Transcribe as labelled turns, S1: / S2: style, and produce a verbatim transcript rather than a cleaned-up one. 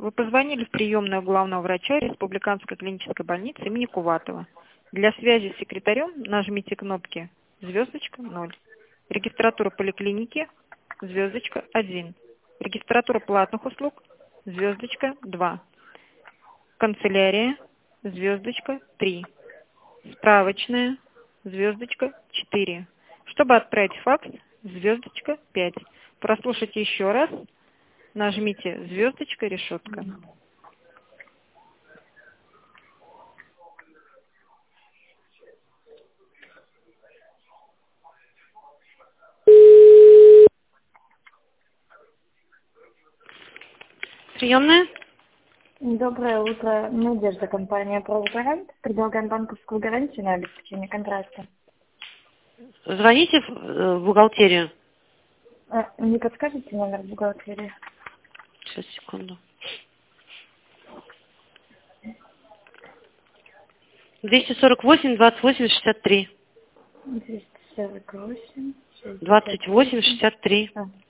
S1: Вы позвонили в приемную главного врача Республиканской клинической больницы имени Куватова. Для связи с секретарем нажмите кнопки звездочка ноль. Регистратура поликлиники звездочка один. Регистратура платных услуг звездочка два. Канцелярия звездочка три. Справочная звездочка четыре. Чтобы отправить факс, звездочка пять. Прослушайте еще раз. Нажмите звездочка решетка.
S2: Приемная?
S3: Доброе утро. Надежда, компания «Правогарант». Предлагаем банковскую гарантию на обеспечение контракта.
S2: Звоните в э, в бухгалтерию.
S3: А, не подскажете номер бухгалтерии?
S2: Сейчас, секунду. двести сорок восемь двадцать восемь шестьдесят три.
S3: двести сорок восемь
S2: двадцать восемь шестьдесят три.
S3: А,